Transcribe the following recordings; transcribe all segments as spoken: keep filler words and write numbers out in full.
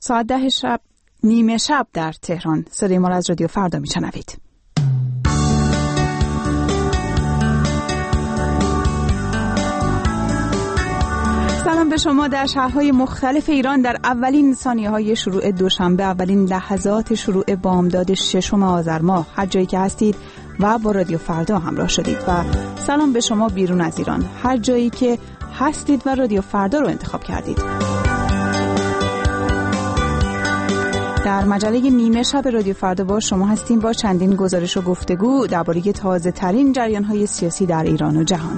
ساعت ده شب، نیمه شب در تهران. صدای ما از رادیو فردا میشنوید. سلام به شما. در شهرهای مختلف ایران در اولین ثانیه‌های شروع دوشنبه، اولین لحظات شروع بامداد ششم آذر ماه، هر جایی که هستید و با رادیو فردا همراه شدید، و سلام به شما بیرون از ایران، هر جایی که هستید و رادیو فردا رو انتخاب کردید. در مجله نیمه شب رادیو فردا با شما هستیم با چندین گزارش و گفتگو درباره تازه ترین جریان‌های سیاسی در ایران و جهان.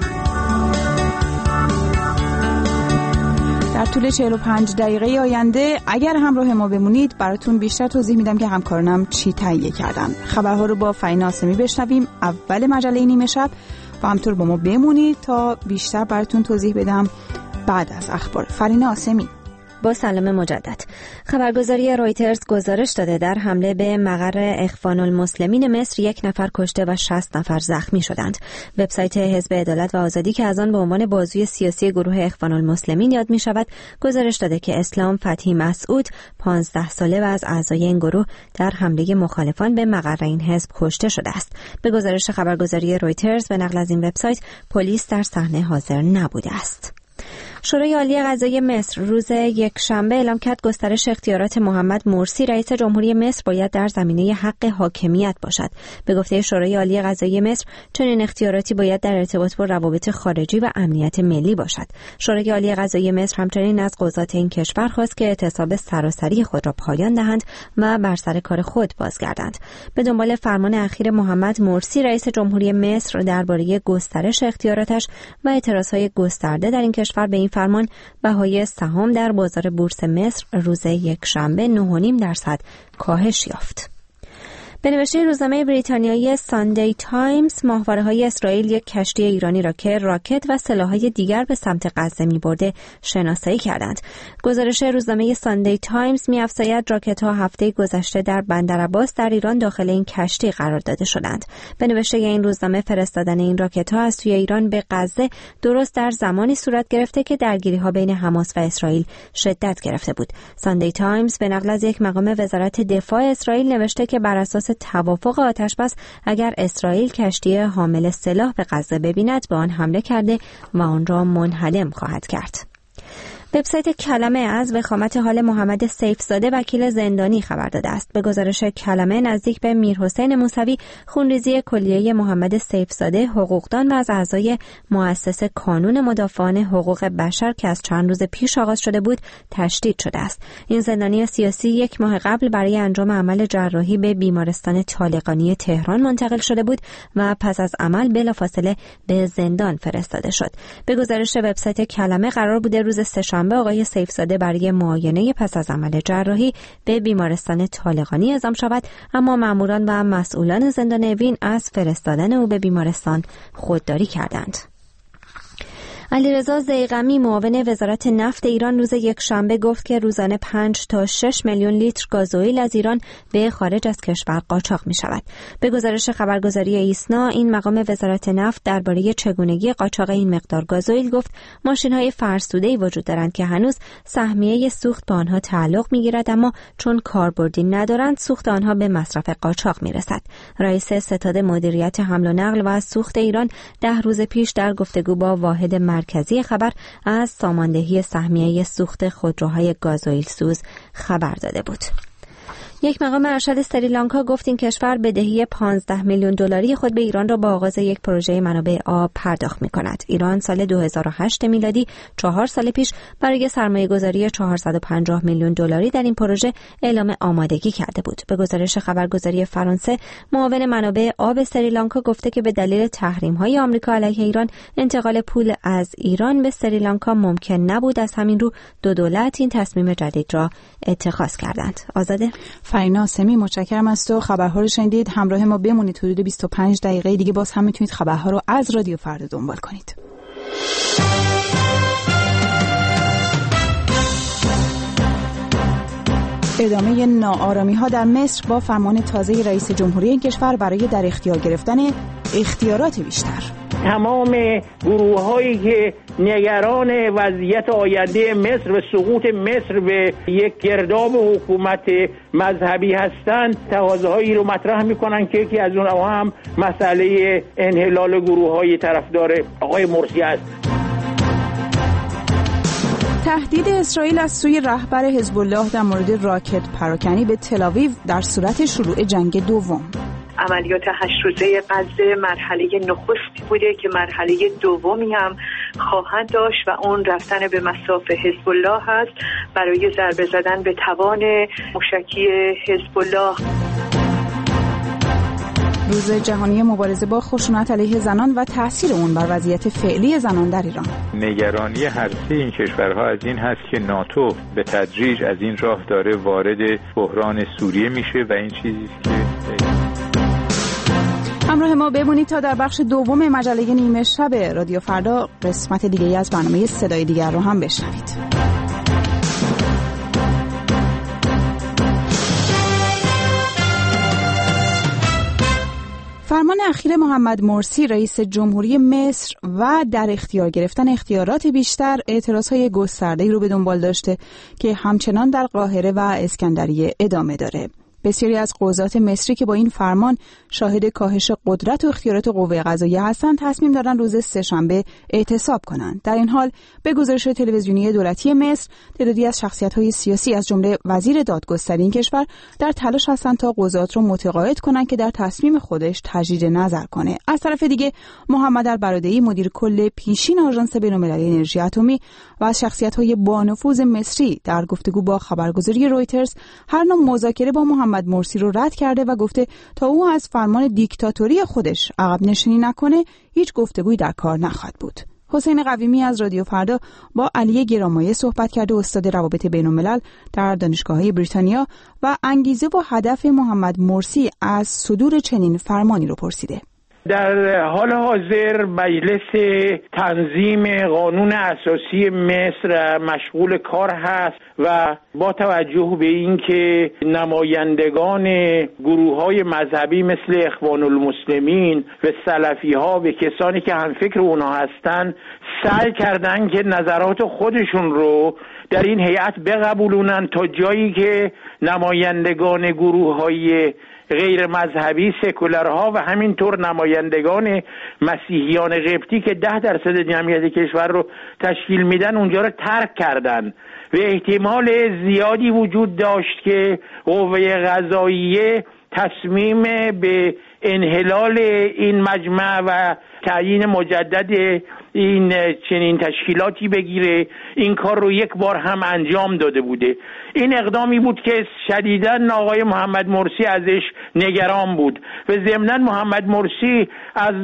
در طول چهل و پنج دقیقه آینده اگر همراه ما بمونید براتون بیشتر توضیح میدم که همکارانم چی تهیه کردن. خبرها رو با فرینا آسمی بشنویم اول مجله نیمه شب و همطور با ما بمونید تا بیشتر براتون توضیح بدم بعد از اخبار. فرینا آسمی. با سلام مجدد. خبرگزاری رویترز گزارش داده در حمله به مقر اخوان المسلمین مصر یک نفر کشته و شصت نفر زخمی شدند. وبسایت حزب عدالت و آزادی که از آن به عنوان بازوی سیاسی گروه اخوان المسلمین یاد می شود، گزارش داده که اسلام فتحی مسعود پانزده ساله و از اعضای این گروه در حمله مخالفان به مقر این حزب کشته شده است. به گزارش خبرگزاری رویترز به نقل از این وبسایت، پلیس در صحنه حاضر نبوده است. شورای عالی قضایی مصر روز یکشنبه اعلام کرد گسترش اختیارات محمد مرسی رئیس جمهوری مصر باید در زمینه حق حاکمیت باشد. به گفته شورای عالی قضایی مصر، چنین اختیاراتی باید در ارتباط با روابط خارجی و امنیت ملی باشد. شورای عالی قضایی مصر همچنین از قضات این کشور خواست که اعتصاب سراسری خود را پایان دهند و بر سر کار خود بازگردند. به دنبال فرمان اخیر محمد مرسی رئیس جمهوری مصر درباره گسترش اختیاراتش و اعتراضهای گسترده در این کشور به این فرمان، بهای سهام در بازار بورس مصر روز یکشنبه نه و نیم درصد کاهش یافت. به نوشته روزنامه بریتانیایی ساندی تایمز، ماهواره‌های اسرائیل یک کشتی ایرانی را که راکت و سلاح‌های دیگر به سمت غزه می‌برده شناسایی کردند. گزارش روزنامه ساندی تایمز می‌افزاید راکت‌ها هفته گذشته در بندرعباس در ایران داخل این کشتی قرار داده شدند. به نوشته این روزنامه، فرستادن این راکت‌ها از سوی ایران به غزه درست در زمانی صورت گرفته که درگیری‌ها بین حماس و اسرائیل شدت گرفته بود. ساندی تایمز به نقل از یک مقام وزارت دفاع اسرائیل نوشته که بر اساس توافق آتشبس اگر اسرائیل کشتی حامل سلاح به غزه ببیند به آن حمله کرده و آن را منهدم خواهد کرد. وبسایت کلمه از وخامت حال محمد سیفزاده وکیل زندانی خبر داده است. به گزارش کلمه، نزدیک به میرحسین موسوی خونریزی کلیه محمد سیفزاده حقوقدان و از اعضای مؤسس کانون مدافعان حقوق بشر که از چند روز پیش آغاز شده بود تشدید شده است. این زندانی سیاسی یک ماه قبل برای انجام عمل جراحی به بیمارستان طالقانی تهران منتقل شده بود و پس از عمل بلافاصله به زندان فرستاده شد. به گزارش وبسایت کلمه، قرار بوده روز سه‌شنبه به آقای سیفزاده برای معاینه پس از عمل جراحی به بیمارستان طالقانی اعزام شود، اما ماموران و مسئولان زندان اوین از فرستادن او به بیمارستان خودداری کردند. علیرضا ضیغمی، معاون وزارت نفت ایران، روز یکشنبه گفت که روزانه پنج تا شش میلیون لیتر گازوئیل از ایران به خارج از کشور قاچاق می شود. به گزارش خبرگزاری ایسنا، این مقام وزارت نفت درباره چگونگی قاچاق این مقدار گازوئیل گفت ماشین‌های فرسوده‌ای وجود دارند که هنوز سهمیه سوخت به آنها تعلق می‌گیرد، اما چون کاربردی ندارند سوخت آنها به مصرف قاچاق می‌رسد. رئیس ستاد مدیریت حمل و نقل و سوخت ایران ده روز پیش در گفتگو با واحد مرکزی خبر از ساماندهی سهمیه سوخت خودروهای گازوئیل سوز خبر داده بود. یک مقام ارشد سریلانکا گفت این کشور بدهی پانزده میلیون دلاری خود به ایران را با آغاز یک پروژه منابع آب پرداخت می‌کند. ایران سال دو هزار و هشت میلادی، چهار سال پیش، برای سرمایه‌گذاری چهارصد و پنجاه میلیون دلاری در این پروژه اعلام آمادگی کرده بود. به گزارش خبرگزاری فرانسه، معاون منابع آب سریلانکا گفته که به دلیل تحریم‌های آمریکا علیه ایران انتقال پول از ایران به سریلانکا ممکن نبود. از همین رو دو دولت این تصمیم جدید را اتخاذ کردند. آزاده. فرینا آسمی، متشکرم از تو. خبرها رو شنیدید. همراه ما بمونید. حدود بیست و پنج دقیقه دیگه باز هم میتونید خبرها رو از رادیو فردا دنبال کنید. ادامه ناآرامی‌ها در مصر با فرمان تازه رئیس جمهوری این کشور برای در اختیار گرفتن اختیارات بیشتر. تمام گروه هایی که نگران وضعیت آینده مصر و سقوط مصر به یک گرداب حکومت مذهبی هستند تقاضاهایی رو مطرح میکنن که یکی از اونها هم مسئله انحلال گروه های طرفدار آقای مرسی است. تهدید اسرائیل از سوی رهبر حزب الله در مورد راکت پراکنی به تل‌آویو در صورت شروع جنگ دوم. عملیات هشت روزه غزه مرحله نخستی بوده که مرحله دومی هم خواهد داشت و اون رفتن به مصاف حزب الله هست برای ضربه زدن به توان موشکی حزب الله. روز جهانی مبارزه با خشونت علیه زنان و تأثیر اون بر وضعیت فعلی زنان در ایران. نگرانی هر سه این کشورها از این هست که ناتو به تدریج از این راه داره وارد بحران سوریه میشه و این چیزی که همراه ما بمونید تا در بخش دوم مجله نیمه شب رادیو فردا قسمت دیگه‌ای از برنامه صدای دیگر رو هم بشنوید. فرمان اخیر محمد مرسی رئیس جمهوری مصر و در اختیار گرفتن اختیارات بیشتر اعتراضهای گسترده‌ای رو به دنبال داشته که همچنان در قاهره و اسکندریه ادامه داره. بسیاری از قضات مصری که با این فرمان شاهد کاهش قدرت و اختیارات قوه قضاییه هستند تصمیم دارن روز سه‌شنبه اعتصاب کنند. در این حال به گزارش تلویزیونی دولتی مصر تعدادی از شخصیت‌های سیاسی از جمله وزیر دادگستری این کشور در تلاش هستند تا قضات رو متقاعد کنند که در تصمیم خودش تجدید نظر کنه. از طرف دیگه محمد البرادعی مدیر کل پیشین آژانس بین‌المللی انرژی اتمی و از شخصیت‌های بانفوذ مصری در گفتگو با خبرگزاری رویترز هر نوع مذاکره با محمد مرسی رو رد کرده و گفته تا او از فرمان دیکتاتوری خودش عقب نشینی نکنه هیچ گفتگویی در کار نخواهد بود. حسین قویمی از رادیو فردا با علی گرامایه صحبت کرده، استاد روابط بین‌الملل در دانشگاه‌های بریتانیا، و انگیزه و هدف محمد مرسی از صدور چنین فرمانی رو پرسیده. در حال حاضر مجلس تنظیم قانون اساسی مصر مشغول کار هست و با توجه به اینکه نمایندگان گروه‌های مذهبی مثل اخوان المسلمین و سلفی‌ها و کسانی که هم فکر اونها هستند سعی کردن که نظرات خودشون رو در این هیئت بقبولونن تا جایی که نمایندگان گروه‌های غیر مذهبی سکولارها و همینطور نمایندگان مسیحیان قبطی که ده درصد جمعیت کشور رو تشکیل میدن اونجا رو ترک کردن و احتمال زیادی وجود داشت که قوه قضاییه تصمیم به انحلال این مجمع و تعیین مجدد این چنین تشکیلاتی بگیره. این کار رو یک بار هم انجام داده بوده. این اقدامی بود که شدیداً آقای محمد مرسی ازش نگران بود و ضمناً محمد مرسی از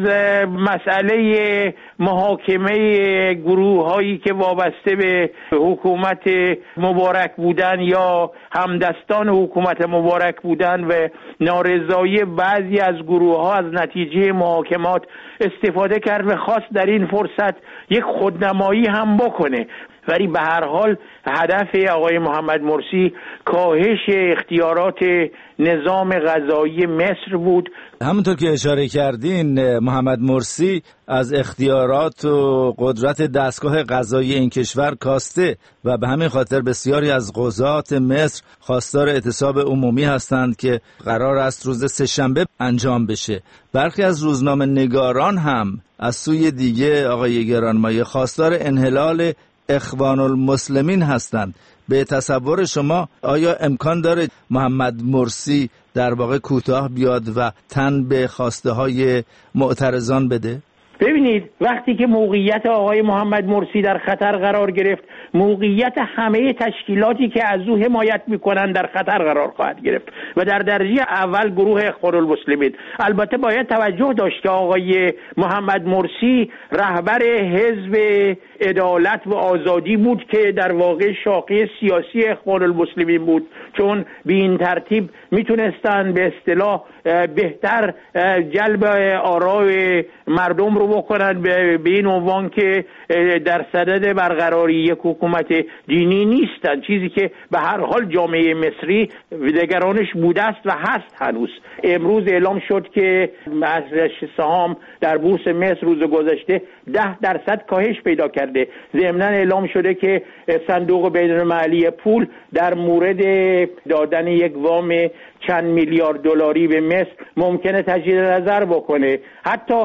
مسئله محاکمه گروه هایی که وابسته به حکومت مبارک بودن یا همدستان حکومت مبارک بودن و نارضایی بعضی از گروه ها از نتیجه محاکمات استفاده کرد و خواست در این فرصت یک خودنمایی هم بکنه. ولی به هر حال هدف آقای محمد مرسی کاهش اختیارات نظام قضایی مصر بود. همونطور که اشاره کردین محمد مرسی از اختیارات و قدرت دستگاه قضایی این کشور کاسته و به همین خاطر بسیاری از قضات مصر خواستار اعتصاب عمومی هستند که قرار است روز سه‌شنبه انجام بشه. برخی از روزنامه نگاران هم از سوی دیگه آقای گرانمایه خواستار انحلال اخوان المسلمین هستند. به تصور شما آیا امکان داره محمد مرسی در واقع کوتاه بیاد و تن به خواسته های معترضان بده؟ ببینید وقتی که موقعیت آقای محمد مرسی در خطر قرار گرفت، موقعیت همه تشکیلاتی که از او حمایت میکنن در خطر قرار خواهد گرفت و در درجه اول گروه اخوان المسلمین. البته باید توجه داشت که آقای محمد مرسی رهبر حزب عدالت و آزادی بود که در واقع شاخه سیاسی اخوان المسلمین بود، چون به این ترتیب میتونستن به اصطلاح بهتر جلب آراء مردم رو بکنن به این عنوان که در صدد برقراری یک حکومت دینی نیستن، چیزی که به هر حال جامعه مصری نگرانش بوده است و هست هنوز. امروز اعلام شد که ارزش سهام در بورس مصر روز گذشته ده درصد کاهش پیدا کرده. ضمناً اعلام شده که صندوق بین‌المللی پول در مورد دادن یک وام چند میلیارد دلاری به مصر ممکنه تجدید نظر بکنه. حتی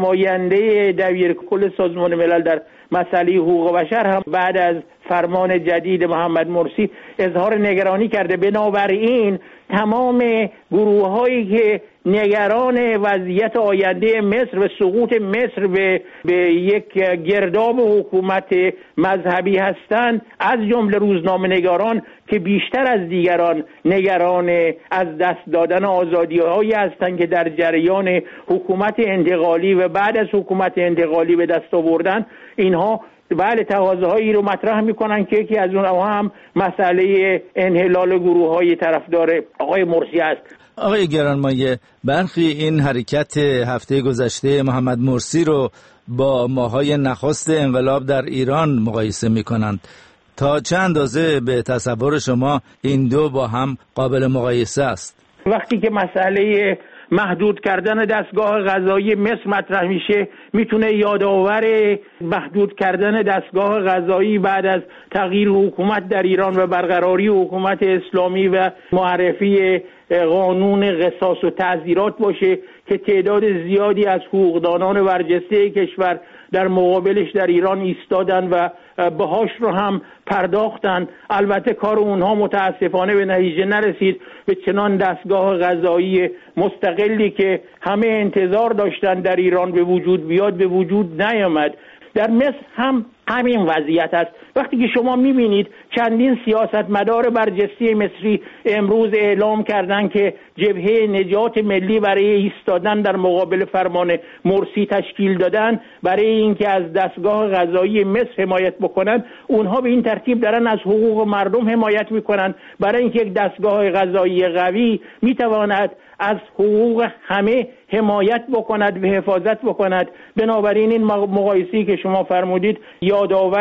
نماینده دبیرکل سازمان ملل در مسئله حقوق بشر هم بعد از فرمان جدید محمد مرسی اظهار نگرانی کرده. بنابراین تمام گروه هایی که نگران وضعیت آینده مصر و سقوط مصر به, به یک گرداب حکومت مذهبی هستند، از جمله روزنامه‌نگاران که بیشتر از دیگران نگران از دست دادن آزادی‌هایی هستند که در جریان حکومت انتقالی و بعد از حکومت انتقالی به دست آوردن، اینها بله تقاضاهایی رو مطرح میکنن که یکی از اونها هم مسئله انحلال گروه‌های طرفدار آقای مرسی است. آقای گرانمایه، برخی این حرکت هفته گذشته محمد مرسی رو با ماهای نخست انقلاب در ایران مقایسه میکنند. تا چه اندازه به تصور شما این دو با هم قابل مقایسه است؟ وقتی که مسئله محدود کردن دستگاه قضایی مصر مطرح میشه، میتونه یادآور محدود کردن دستگاه قضایی بعد از تغییر حکومت در ایران و برقراری حکومت اسلامی و معرفی قانون قصاص و تعزیرات باشه که تعداد زیادی از حقوقدانان برجسته کشور در مقابلش در ایران ایستادن و بهاش رو هم پرداختن. البته کار اونها متاسفانه به نتیجه نرسید، به چنان دستگاه قضایی مستقلی که همه انتظار داشتن در ایران به وجود بیاد به وجود نیامد. در مصر هم همین وضعیت است. وقتی که شما میبینید چندین سیاستمدار برجسته مصری امروز اعلام کردن که جبهه نجات ملی برای ایستادن در مقابل فرمان مرسی تشکیل دادن برای اینکه از دستگاه قضایی مصر حمایت بکنن، اونها به این ترتیب دارن از حقوق مردم حمایت میکنن، برای اینکه یک دستگاه قضایی قوی میتواند از حقوق همه حمایت بکند و حفاظت بکند. بنابراین این مقایسه‌ای که شما فرمودید یادآور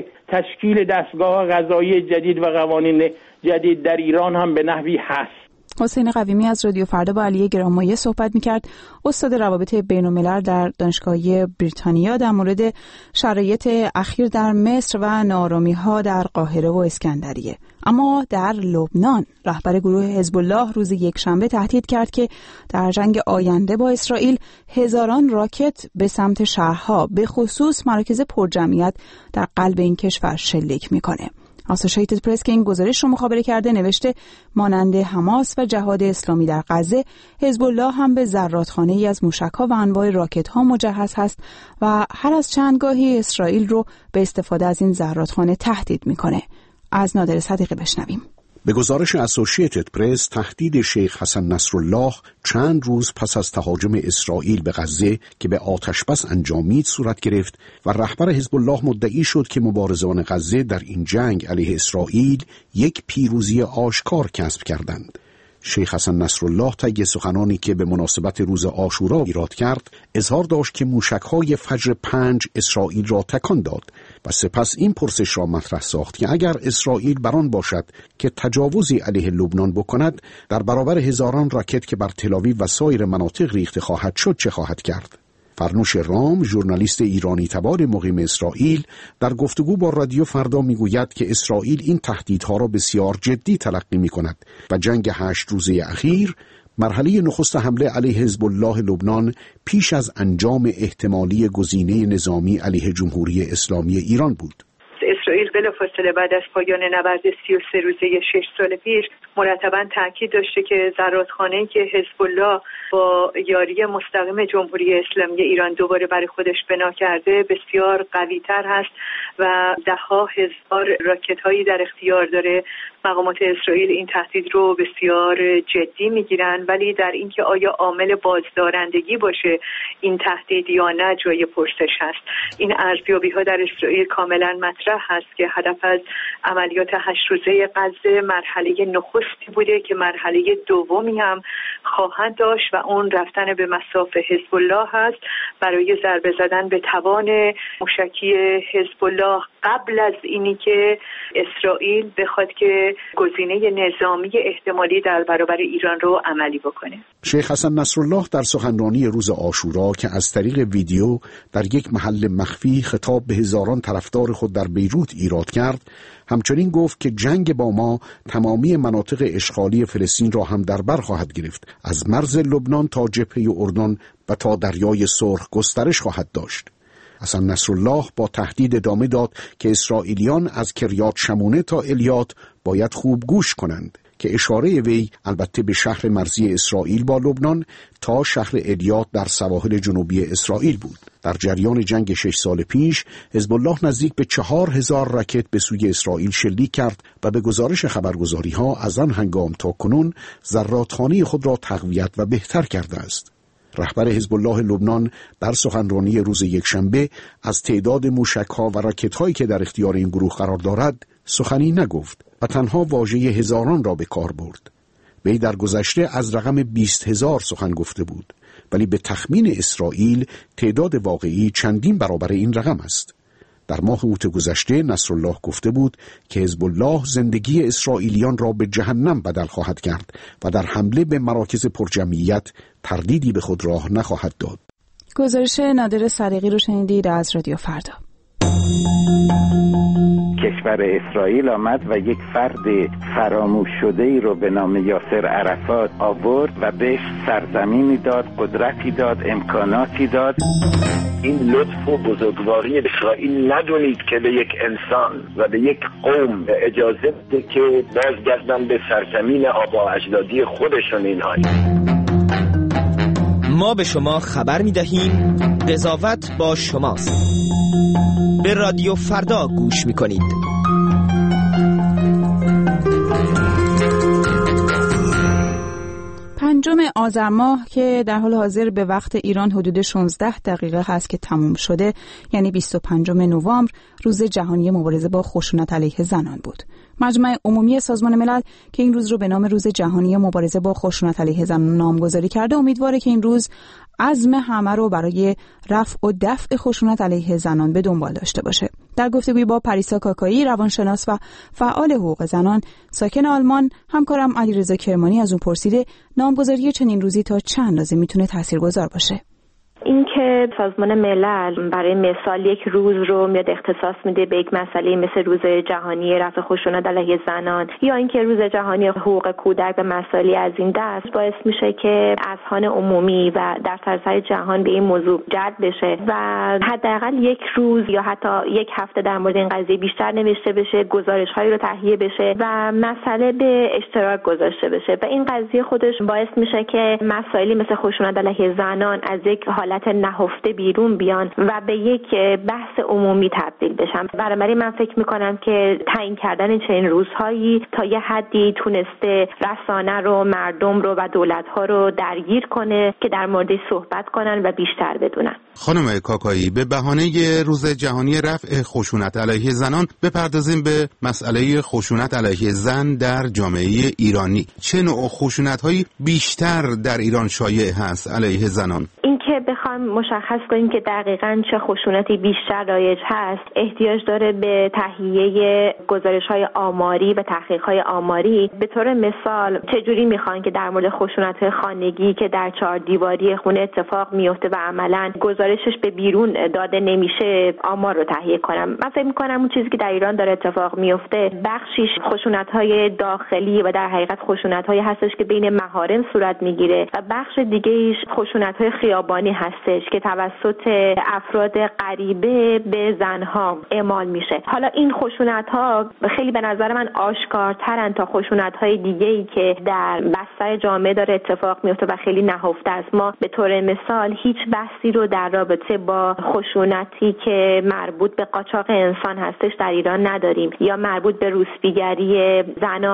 تشکیل دستگاه قضایی جدید و قوانین جدید در ایران هم به نحوی هست. حسین قویمی از رادیو فردا با علی گرانمایه صحبت می‌کرد، استاد روابط بین‌الملل در دانشگاه بریتانیا، در مورد شرایط اخیر در مصر و ناآرامی‌ها در قاهره و اسکندریه. اما در لبنان رهبر گروه حزب الله روز یکشنبه تهدید کرد که در جنگ آینده با اسرائیل هزاران راکت به سمت شهرها، به خصوص مراکز پرجمعیت در قلب این کشور شلیک می‌کنه. آسوشیتد پرس که این گزارش رو مخابره کرده نوشته مانند حماس و جهاد اسلامی در غزه، حزب الله هم به زرادخانه‌ای از موشک‌ها و انواع راکت‌ها مجهز هست و هر از چند گاهی اسرائیل رو به استفاده از این زرادخانه تهدید می‌کنه. از نادر صدیقی بشنویم. به گزارش اسوشیتد پرس، تهدید شیخ حسن نصرالله چند روز پس از تهاجم اسرائیل به غزه که به آتشبس انجامید صورت گرفت و رهبر حزب الله مدعی شد که مبارزان غزه در این جنگ علیه اسرائیل یک پیروزی آشکار کسب کردند. شیخ حسن نصرالله طی سخنانی که به مناسبت روز عاشورا ایراد کرد، اظهار داشت که موشک‌های فجر پنج اسرائیل را تکان داد و سپس این پرسش را مطرح ساخت که اگر اسرائیل بران باشد که تجاوزی علیه لبنان بکند، در برابر هزاران راکت که بر تل‌آویو و سایر مناطق ریخته خواهد شد چه خواهد کرد؟ فرنوش رام، ژورنالیست ایرانی تبار مقیم اسرائیل، در گفتگو با رادیو فردا میگوید که اسرائیل این تهدیدها را بسیار جدی تلقی می‌کند و جنگ هشت روزه اخیر مرحله نخست حمله علیه حزب الله لبنان پیش از انجام احتمالی گزینه نظامی علیه جمهوری اسلامی ایران بود. اسرائیل بلافاصله بعد از پایان نبرد سی و سه روزه شش سال پیش مرتباً تاکید داشته که زرادخانه‌ای که حزب الله با یاری مستقیم جمهوری اسلامی ایران دوباره برای خودش بنا کرده بسیار قوی‌تر هست و ده‌ها هزار راکت‌هایی در اختیار داره. مقامات اسرائیل این تهدید رو بسیار جدی میگیرن، ولی در اینکه آیا عامل بازدارندگی باشه این تهدید یا نه جای پرسش هست. این ارزیابی‌ها در اسرائیل کاملا مطرح هست که هدف از عملیات هشت روزه غزه مرحله نخستی بوده که مرحله دومی هم خواهد داشت و اون رفتن به مصاف حزب الله هست برای ضربه زدن به توان موشکی حزب الله قبل از اینی که اسرائیل بخواد که گزینه نظامی احتمالی در برابر ایران رو عملی بکنه. شیخ حسن نصرالله در سخنرانی روز عاشورا که از طریق ویدیو در یک محل مخفی خطاب به هزاران طرفدار خود در بیروت ایراد کرد، همچنین گفت که جنگ با ما تمامی مناطق اشغالی فلسطین را هم در بر خواهد گرفت، از مرز لبنان تا جبهه اردن و تا دریای سرخ گسترش خواهد داشت. حسن نصرالله با تهدید ادامه داد که اسرائیلیان از کریات شمونه تا الیات باید خوب گوش کنند، که اشاره وی البته به شهر مرزی اسرائیل با لبنان تا شهر الیات در سواحل جنوبی اسرائیل بود. در جریان جنگ شش سال پیش حزب الله نزدیک به چهار هزار راکت به سوی اسرائیل شلیک کرد و به گزارش خبرگزاری ها از آن هنگام تا کنون زرادخانه خود را تقویت و بهتر کرده است. رهبر حزب الله لبنان در سخنرانی روز یکشنبه از تعداد موشک‌ها و راکت‌هایی که در اختیار این گروه قرار دارد سخنی نگفت و تنها واژه هزاران را به کار برد. وی در گذشته از رقم بیست هزار سخن گفته بود، ولی به تخمین اسرائیل تعداد واقعی چندین برابر این رقم است. در ماه اوت گذشته نصرالله گفته بود که حزب الله زندگی اسرائیلیان را به جهنم بدل خواهد کرد و در حمله به مراکز پرجمعیت تردیدی به خود راه نخواهد داد. گزارش نادر صدیقی رو شنیدید از رادیو فردا. کشور اسرائیل آمد و یک فرد فراموش شده ای رو به نام یاسر عرفات آورد و بهش سرزمینی داد، قدرتی داد، امکاناتی داد. این لطف و بزرگواری اسرائیل ندونید که به یک انسان و به یک قوم اجازه بده که بازگردن به سرزمین آبا اجدادی خودشون. اینها ما به شما خبر می‌دهیم، قضاوت با شماست. به رادیو فردا گوش می‌کنید. پنجم آذر ماه که در حال حاضر به وقت ایران حدود شانزده دقیقه هست که تموم شده، یعنی بیست و پنجم نوامبر، روز جهانی مبارزه با خشونت علیه زنان بود. مجمع عمومی سازمان ملل که این روز رو به نام روز جهانی مبارزه با خشونت علیه زنان نامگذاری کرده، امیدواره که این روز عزم همه رو برای رفع و دفع خشونت علیه زنان به دنبال داشته باشه. در گفتگوی با پریسا کاکایی، روانشناس و فعال حقوق زنان ساکن آلمان، همکارم علیرضا کرمانی از اون پرسیده نامگذاری چنین روزی تا چه اندازه میتونه تاثیرگذار باشه. این که سازمان ملل برای مثال یک روز رو میاد اختصاص میده به یک مسئله مثل روز جهانی رفع خشونت علیه زنان یا اینکه روز جهانی حقوق کودک به مسائلی از این دست، باعث میشه که اذهان عمومی و در سراسر جهان به این موضوع جلب بشه و حداقل یک روز یا حتی یک هفته در مورد این قضیه بیشتر نوشته بشه، گزارش‌هایی رو تهیه بشه و مسئله به اشتراک گذاشته بشه و این قضیه خودش باعث میشه که مسائلی مثل خشونت علیه زنان از یک حالت نهفته بیرون بیان و به یک بحث عمومی تبدیل بشن. برای من فکر میکنم که تعیین کردن چنین روزهایی تا یه حدی تونسته رسانه رو، مردم رو و دولت‌ها رو درگیر کنه که در موردش صحبت کنن و بیشتر بدونن. خانم کاکایی، به بهانه روز جهانی رفع خشونت علیه زنان بپردازیم به مسئله خشونت علیه زن در جامعه ایرانی. چه نوع خشونت‌هایی بیشتر در ایران شایع هست علیه زنان؟ این که بخوام مشخص کنیم که دقیقاً چه خشونتی بیشتر رایج هست، احتیاج داره به تهیه گزارش‌های آماری و تحقیق‌های آماری. به طور مثال چجوری میخوان که در مورد خشونت خانگی که در چهار دیواری خونه اتفاق میفته و عملاً گزارشش به بیرون داده نمیشه آمار رو تهیه کنم؟ من فکر می‌کنم اون چیزی که در ایران داره اتفاق میفته بخشیش خشونت‌های داخلی و در حقیقت خشونت‌هایی هستش که بین محارم صورت میگیره و بخش دیگه‌ایش خشونت‌های خیابانی هستش که توسط افراد غریبه به زنها اعمال میشه. حالا این خشونت‌ها خیلی به نظر من آشکارترن تا خشونت‌های دیگه‌ای که در بستر جامعه داره اتفاق میفته و خیلی نهفته است. ما به طور مثال هیچ بحثی رو در رابطه با خشونتی که مربوط به قاچاق انسان هستش در ایران نداریم یا مربوط به روسپیگری زنان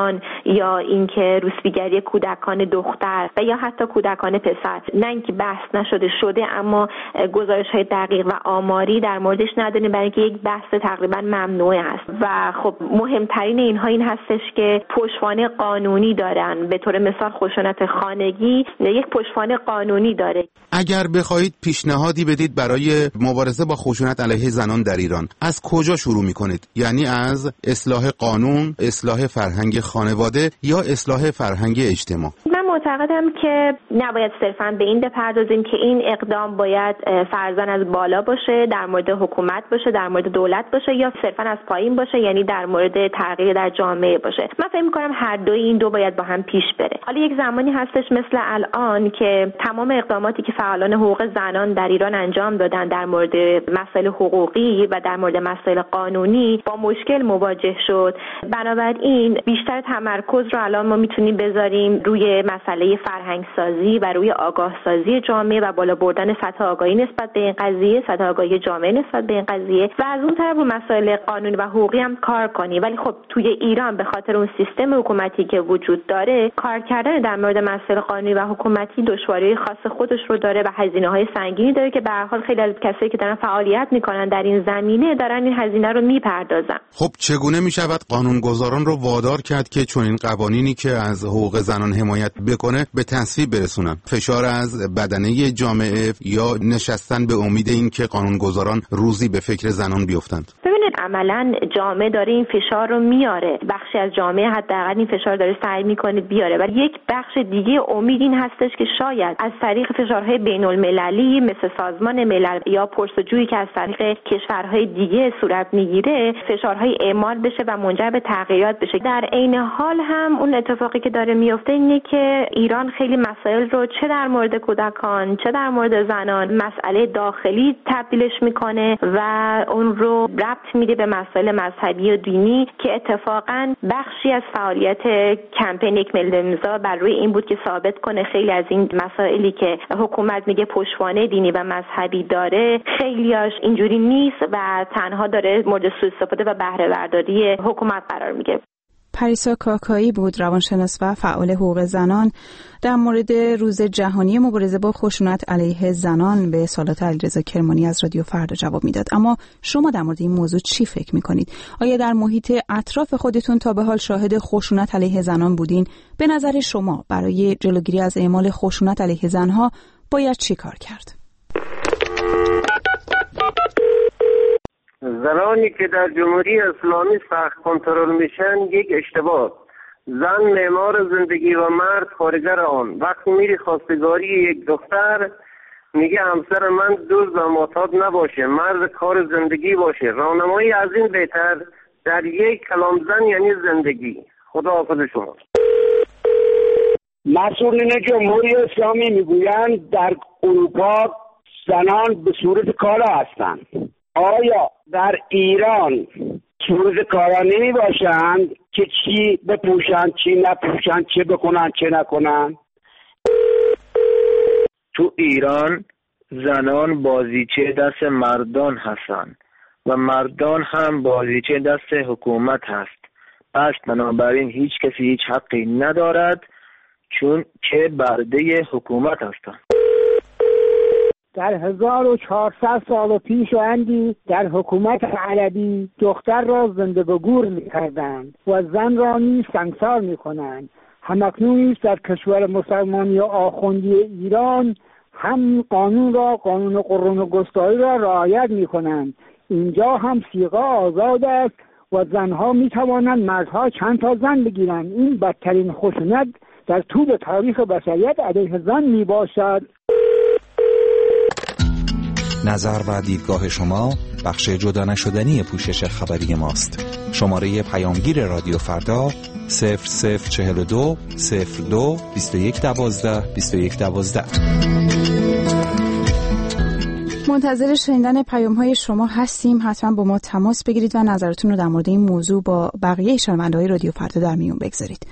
یا اینکه روسپیگری کودکان دختر و یا حتی کودکان پسر، نه اینکه بحث نشده شده اما گزارش‌های دقیق و آماری در موردش نداریم، برای اینکه یک بحث تقریبا ممنوعه است و خب مهمترین اینها این هستش که پشتوانه قانونی دارن. به طور مثال خشونت خانگی یک پشتوانه قانونی داره. اگر بخواهید پیشنهادی بدید برای مبارزه با خشونت علیه زنان در ایران، از کجا شروع می‌کنید؟ یعنی از اصلاح قانون، اصلاح فرهنگ خانواده یا اصلاح فرهنگ اجتماع؟ من معتقدم که نباید صرفاً به این بپردازیم که این اقدام باید فرضاً از بالا باشه، در مورد حکومت باشه، در مورد دولت باشه، یا صرفاً از پایین باشه، یعنی در مورد تغییر در جامعه باشه. من فکر می‌کنم هر دوی این دو باید با هم پیش بره. حالا یک زمانی هستش مثل الان که تمام اقداماتی که فعالان حقوق زنان در ایران انجام دادن در مورد مسائل حقوقی و در مورد مسائل قانونی با مشکل مواجه شد. بنابراین بیشتر تمرکز رو الان ما میتونیم بذاریم روی مسئله فرهنگ سازی و روی آگاه سازی جامعه و بالا بردن سطح آگاهی نسبت به این قضیه، سطح آگاهی جامعه نسبت به این قضیه، و از اون طرف رو مسائل قانونی و حقوقی هم کار کنیم. ولی خب توی ایران به خاطر اون سیستم حکومتی که وجود داره، کار کردن در مورد مسائل قانونی و حکومتی دشواری خاص خودش رو داره و هزینه‌های سنگینی داره که به هر حال خیلی از کسایی که دارن فعالیت میکنن در این زمینه دارن این هزینه رو میپردازن. خب چگونه میشود قانونگذاران رو وادار کرد که چون این قوانینی که از حقوق زنان حمایت بکنه به تصویب برسونن؟ فشار از بدنه جامعه یا نشستن به امید این که قانونگذاران روزی به فکر زنان بیفتند؟ ببینید عملاً جامعه داره این فشار رو میاره، بخشی از جامعه حداقل این فشار داره سعی میکنه بیاره، ولی یک بخش دیگه امید این هستش که شاید از طریق فشارهای بین‌المللی مثل سازمان ملل یا پرسجویی که از طریق کشورهای دیگه صورت میگیره فشارهای اعمال بشه و منجر به تغییرات بشه. در عین حال هم اون اتفاقی که داره میفته اینه که ایران خیلی مسائل رو چه در مورد کودکان چه در مورد زنان مسئله داخلی تبدیلش میکنه و اون رو ربط میده به مسائل مذهبی و دینی که اتفاقا بخشی از فعالیت کمپین یک میلیون امضا بر روی این بود که ثابت کنه خیلی از این مسائلی که حکومت میگه پشتوانه دینی و مذهبی داره خیلیاش اینجوری نیست و تنها داره مورد سوء استفاده و بهره برداری حکومت قرار میگیره. پریسا کاکایی بود، روانشناس و فعال حقوق زنان، در مورد روز جهانی مبارزه با خشونت علیه زنان به سوالات علیرضا کرمانی از رادیو فردا جواب میداد. اما شما در مورد این موضوع چی فکر میکنید؟ آیا در محیط اطراف خودتون تا به حال شاهد خشونت علیه زنان بودین؟ به نظر شما برای جلوگیری از اعمال خشونت علیه زنها باید چی کار کرد؟ زنانی که در جمهوری اسلامی سخت کنترل میشن یک اشتباه. زن معمار زندگی و مرد کارگر آن. وقتی میری خواستگاری یک دختر میگه همسر من دزد و معتاد نباشه، مرد کار زندگی باشه. راهنمایی از این بهتر در یک کلام زن یعنی زندگی. خدا حافظ شما. مسئولین جمهوری اسلامی میگویند در اروپا زنان به صورت کالا هستند. آیا در ایران صورت کارا نمی باشند که چی بپوشند چی نپوشند، چه بکنند چه نکنند؟ تو ایران زنان بازیچه دست مردان هستند و مردان هم بازیچه دست حکومت هست. پس بنابراین هیچ کسی هیچ حقی ندارد چون که برده حکومت هستند. در هزار و چهارصد سال پیش و اندی در حکومت عربی دختر را زنده به گور می‌کردند و زن را نیز سنگسار می‌کنند. همکنون در کشور مسلمانی و آخوندی ایران هم قانون را قانون قرون و گستاخی را رعایت می‌کنند. اینجا هم صیغه آزاد است و زنها می‌توانند مردها چند تا زن بگیرند. این بدترین خشونت در طول تاریخ بشریت علیه زن میباشد. نظر و دیدگاه شما بخش جدا نشدنی پوشش خبری ماست. شماره پیامگیر رادیو فردا صفر صفر چهل و دو صفر دو بیست و یک دوازده بیست و یک دوازده. منتظر شنیدن پیام‌های شما هستیم. حتما با ما تماس بگیرید و نظرتون رو در مورد این موضوع با بقیه شنونده‌های رادیو فردا در میون بگذارید.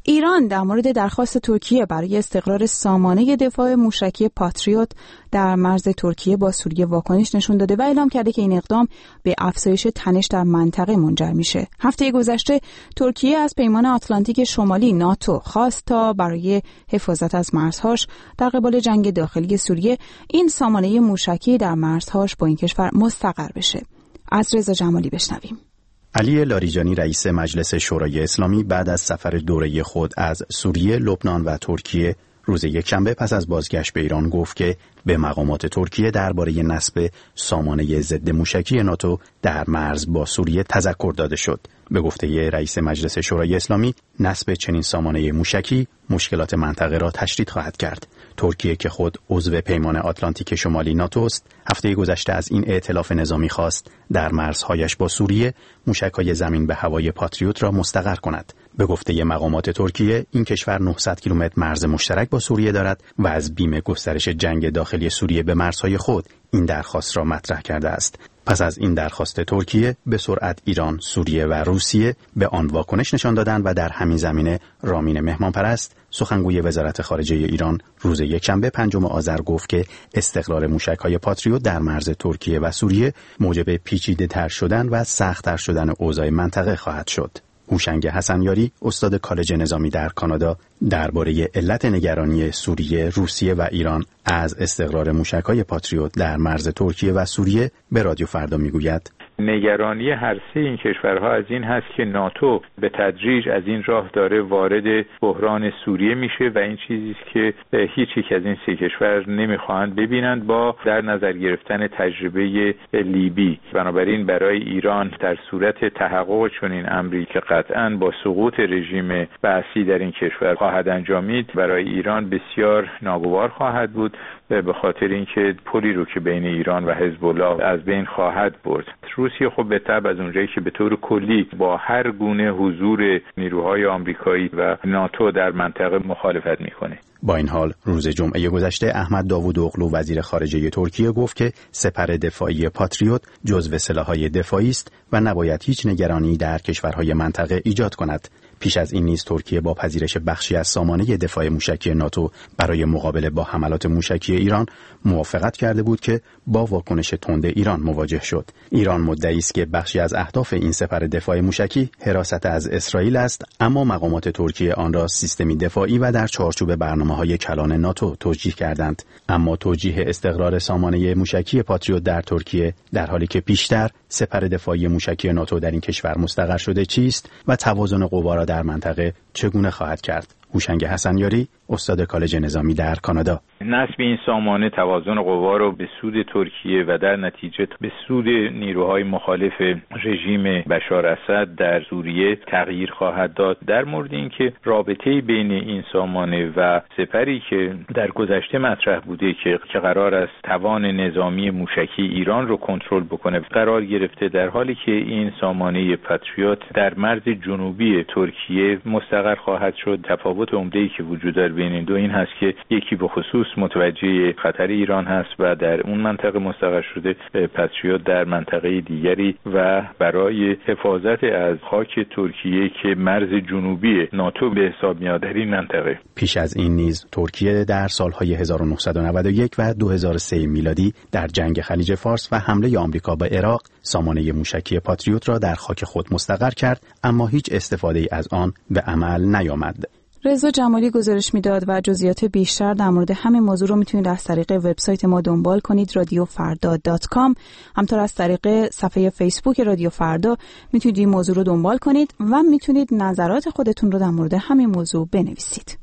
ایران در مورد درخواست ترکیه برای استقرار سامانه دفاع موشکی پاتریوت در مرز ترکیه با سوریه واکنش نشون داده و اعلام کرده که این اقدام به افزایش تنش در منطقه منجر میشه. هفته گذشته ترکیه از پیمان آتلانتیک شمالی ناتو خواست تا برای حفاظت از مرزهاش در قبال جنگ داخلی سوریه این سامانه موشکی در مرزهاش با این کشور مستقر بشه. از رضا جمالی بشنویم. علی لاریجانی رئیس مجلس شورای اسلامی بعد از سفر دوره خود از سوریه، لبنان و ترکیه روز یکشنبه پس از بازگشت به ایران گفت که به مقامات ترکیه درباره نصب سامانه ضد موشکی ناتو در مرز با سوریه تذکر داده شد. به گفته رئیس مجلس شورای اسلامی، نصب چنین سامانه موشکی مشکلات منطقه را تشدید خواهد کرد. ترکیه که خود عضو پیمان آتلانتیک شمالی ناتو است، هفته گذشته از این ائتلاف نظامی خواست در مرزهایش با سوریه موشک‌های زمین به هوای پاتریوت را مستقر کند. به گفته مقامات ترکیه، این کشور نهصد کیلومتر مرز مشترک با سوریه دارد و از بیم گسترش جنگ داخلی سوریه به مرزهای خود این درخواست را مطرح کرده است. پس از این درخواست ترکیه، به سرعت ایران، سوریه و روسیه به آن واکنش نشان دادند و در همین زمینه رامین مهمانپرست، سخنگوی وزارت خارجه ایران، روز یکشنبه پنجم آذر گفت که استقرار موشک‌های پاتریوت در مرز ترکیه و سوریه موجب پیچیده‌تر شدن و سخت‌تر شدن اوضاع منطقه خواهد شد. هوشنگ حسنیاری، استاد کالج نظامی در کانادا، درباره علت نگرانی سوریه، روسیه و ایران از استقرار موشک‌های پاتریوت در مرز ترکیه و سوریه به رادیو فردا میگوید: نگرانی هر سه این کشورها از این هست که ناتو به تدریج از این راه داره وارد بحران سوریه میشه و این چیزی است که هیچ یک از این سه کشور نمیخواهند ببینند با در نظر گرفتن تجربه لیبی. بنابراین برای ایران در صورت تحقق چنین امری که قطعاً با سقوط رژیم بأسی در این کشور خواهد انجامید، برای ایران بسیار ناگوار خواهد بود به خاطر اینکه پلی رو که بین ایران و حزب الله از بین خواهد برد. روسیه خب به طبع از اونجایی که به طور کلی با هر گونه حضور نیروهای آمریکایی و ناتو در منطقه مخالفت میکنه. با این حال روز جمعه گذشته احمد داوودوغلو وزیر خارجه ترکیه گفت که سپر دفاعی پاتریوت جزو سلاح‌های دفاعی است و نباید هیچ نگرانی در کشورهای منطقه ایجاد کند. پیش از این نیز ترکیه با پذیرش بخشی از سامانه دفاع موشکی ناتو برای مقابله با حملات موشکی ایران موافقت کرده بود که با واکنش تند ایران مواجه شد. ایران مدعی است که بخشی از اهداف این سپر دفاع موشکی حراست از اسرائیل است، اما مقامات ترکیه آن را سیستمی دفاعی و در چارچوب برنامه‌های کلان ناتو توجیه کردند. اما توجیه استقرار سامانه موشکی پاتریوت در ترکیه در حالی که پیشتر سپر دفاعی موشکی ناتو در این کشور مستقر شده چیست و توازن قوا را در منطقه چگونه خواهد کرد؟ هوشنگ حسنیاری، استاد کالج نظامی در کانادا: نصب این سامانه توازن قوا رو به سود ترکیه و در نتیجه به سود نیروهای مخالف رژیم بشار اسد در سوریه تغییر خواهد داد. در مورد اینکه رابطه بین این سامانه و سپری که در گذشته مطرح بوده که که قرار است توان نظامی موشکی ایران رو کنترل بکنه قرار گرفته، در حالی که این سامانه پاتریوت در مرز جنوبی ترکیه مستقر خواهد شد. تفاوت عمده‌ای که وجود داره بین این دو این هست که یکی به خصوص متوجه خطر ایران هست و در اون منطقه مستقر شده، پاتریوت در منطقه دیگری و برای حفاظت از خاک ترکیه که مرز جنوبی ناتو به حساب میاد در این منطقه. پیش از این نیز ترکیه در سالهای هزار و نهصد و نود و یک و دو هزار و سه میلادی در جنگ خلیج فارس و حمله آمریکا به عراق سامانه موشکی پاتریوت را در خاک خود مستقر کرد، اما هیچ استفاده از آن به عمل نیامد. رضا جمالی گزارش میداد و جزئیات بیشتر در مورد همین موضوع رو میتونید از طریق وبسایت ما دنبال کنید رادیو فردا دات کام. همطور از طریق صفحه فیسبوک رادیو فردا میتونید این موضوع رو دنبال کنید و میتونید نظرات خودتون رو در مورد همین موضوع بنویسید.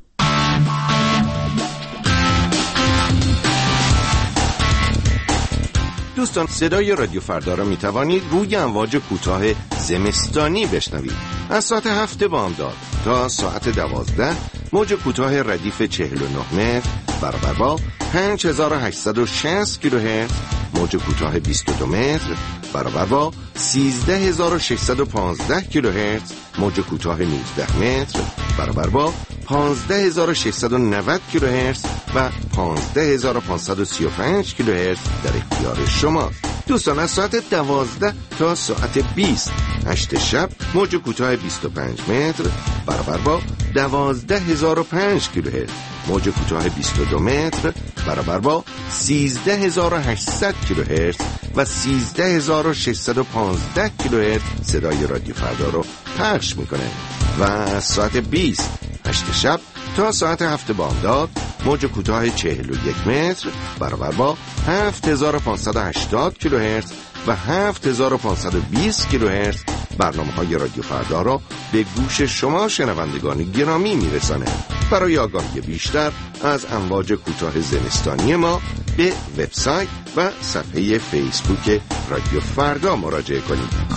دوستان، صدای رادیو فردا را می توانید روی امواج کوتاه زمستانی بشنوید. از ساعت هفت بامداد تا ساعت دوازده موج کوتاه ردیف چهل و نه متر برابر با پنج هزار و هشتصد و شصت کیلوهرتز، موج کوتاه بیست و دو متر برابر با سیزده هزار و ششصد و پانزده کیلوهرتز، موج کوتاه نوزده متر برابر با پانزده هزار و ششصد و نود کیلوهرتز و پانزده هزار و پانصد و سی و پنج کیلوهرتز در اختیار شماست. دوستان از ساعت دوازده تا ساعت بیست هشت شب موج کوتاه بیست و پنج متر برابر با دوازده هزار و پنج کیلوهرتز، موج کوتاه بیست و دو متر برابر با سیزده هزار و هشتصد کیلوهرتز و سیزده هزار و ششصد و پانزده کیلوهرتز صدای رادیو فردا رو پخش میکنه. و از ساعت بیست هشت شب تا ساعت هفت بامداد موج کوتاه چهل و یک متر برابر با هفت هزار و پانصد و هشتاد کیلوهرتز و هفت هزار و پانصد و بیست کیلوهرتز برنامه های رادیو فردا را به گوش شما شنوندگان گرامی میرسانه. برای آگاهی بیشتر از امواج کوتاه زمستانی ما به وبسایت و صفحه فیسبوک رادیو فردا مراجعه کنید.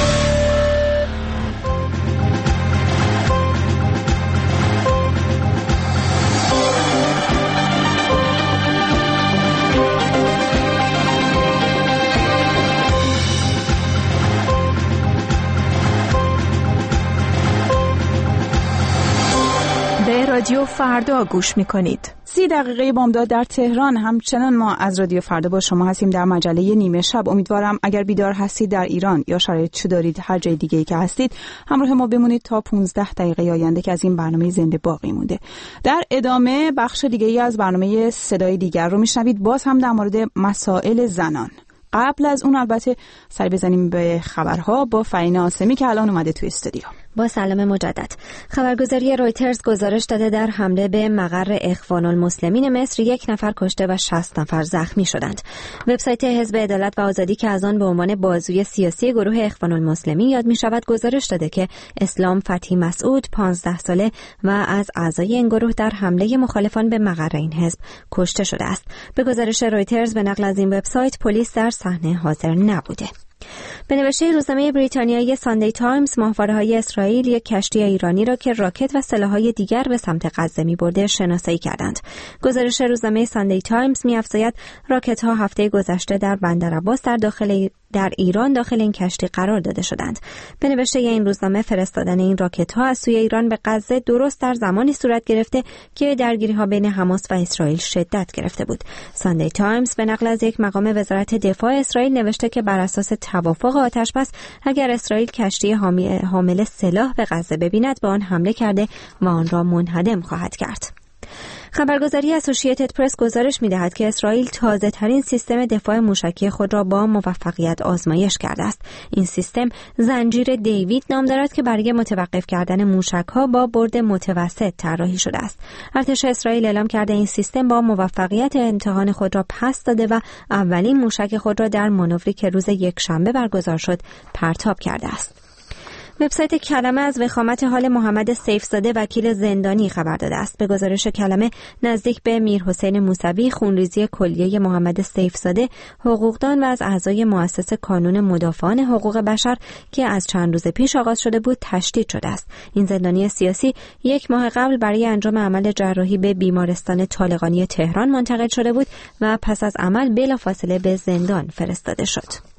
رادیو فردا گوش میکنید. سی دقیقه بامداد در تهران. همچنان ما از رادیو فردا با شما هستیم در مجله نیمه شب. امیدوارم اگر بیدار هستید در ایران یا شرایط چه دارید هر جای دیگه ای که هستید همراه ما بمونید تا پانزده دقیقه آینده که از این برنامه زنده باقی مونده. در ادامه بخش دیگه ای از برنامه صدای دیگر رو میشنوید، باز هم در مورد مسائل زنان. قبل از اون البته سری بزنیم به خبرها با فرینا آسمی که الان اومده توی استودیو. با سلام مجدد. خبرگزاری رویترز گزارش داده در حمله به مقر اخوان المسلمین مصر یک نفر کشته و شصت نفر زخمی شدند. وبسایت حزب عدالت و آزادی که از آن به عنوان بازوی سیاسی گروه اخوان المسلمین یاد می شود گزارش داده که اسلام فتحی مسعود پانزده ساله و از اعضای این گروه در حمله مخالفان به مقر این حزب کشته شده است. به گزارش رویترز به نقل از این وبسایت پلیس در صحنه حاضر نبوده. به نوشته روزنامه بریتانیایی ساندی تایمز، ماهواره‌های اسرائیل یک کشتی ایرانی را که راکت و سلاح‌های دیگر به سمت غزه می‌برده شناسایی کردند. گزارش روزنامه ساندی تایمز می‌افزاید راکت‌ها هفته گذشته در بندر عباس در داخل در ایران داخل این کشتی قرار داده شدند. به نوشته این روزنامه فرستادن این راکت‌ها از سوی ایران به غزه درست در زمانی صورت گرفته که درگیری‌ها بین حماس و اسرائیل شدت گرفته بود. ساندی تایمز به نقل از یک مقام وزارت دفاع اسرائیل نوشته که بر اساس توافق آتش‌بس اگر اسرائیل کشتی حامل سلاح به غزه ببیند به آن حمله کرده و آن را منهدم خواهد کرد. خبرگزاری اسوسییتد پرس گزارش می‌دهد که اسرائیل تازه‌ترین سیستم دفاع موشکی خود را با موفقیت آزمایش کرده است. این سیستم زنجیر دیوید نام دارد که برای متوقف کردن موشک‌ها با برد متوسط طراحی شده است. ارتش اسرائیل اعلام کرده این سیستم با موفقیت امتحان خود را پس داده و اولین موشک خود را در مانوری که روز یکشنبه برگزار شد پرتاب کرده است. وبسایت کلمه از وخامت حال محمد سیفزاده وکیل زندانی خبر داده است. به گزارش کلمه نزدیک به میرحسین موسوی خونریزی کلیه محمد سیفزاده حقوقدان و از اعضای مؤسسه کانون مدافعان حقوق بشر که از چند روز پیش آغاز شده بود تشدید شده است. این زندانی سیاسی یک ماه قبل برای انجام عمل جراحی به بیمارستان طالقانی تهران منتقل شده بود و پس از عمل بلافاصله به زندان فرستاده شد.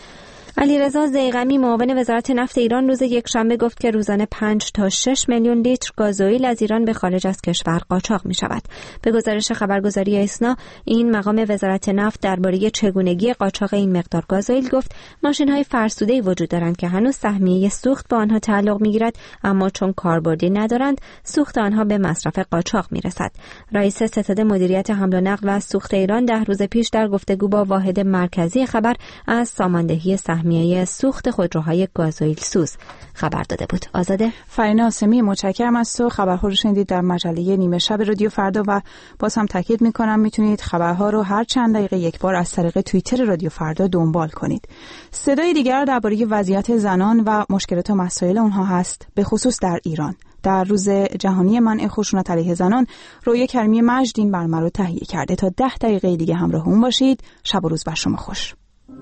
علیرضا ضیغمی معاون وزارت نفت ایران روز یکشنبه گفت که روزانه پنج تا شش میلیون لیتر گازوئیل از ایران به خارج از کشور قاچاق می شود. به گزارش خبرگزاری ایسنا این مقام وزارت نفت درباره چگونگی قاچاق این مقدار گازوئیل گفت ماشین‌های فرسوده‌ای وجود دارند که هنوز سهمیه سوخت به آنها تعلق می‌گیرد، اما چون کاربردی ندارند سوخت آنها به مصرف قاچاق می‌رسد. رئیس ستاد مدیریت حمل و نقل و سوخت ایران ده روز پیش در گفتگو با واحد مرکزی خبر از ساماندهی سهمیه سوخت خودروهای گازوئیل سوز خبر داده بود. آزاده. فرینا آسمی متشکرم از تو. خبرها رو شنیدید در مجله نیمه شب رادیو فردا و باز هم تاکید میکنم میتونید خبرها رو هر چند دقیقه یک بار از طریق توییتر رادیو فردا دنبال کنید. صدای دیگر درباره وضعیت زنان و مشکلات و مسائل اونها هست، به خصوص در ایران. در روز جهانی منع خشونت علیه زنان رویا کریمی مجد این برنامه رو تهیه کرده. تا ده دقیقه دیگه همراه اون باشید. شب و روز بر شما خوش.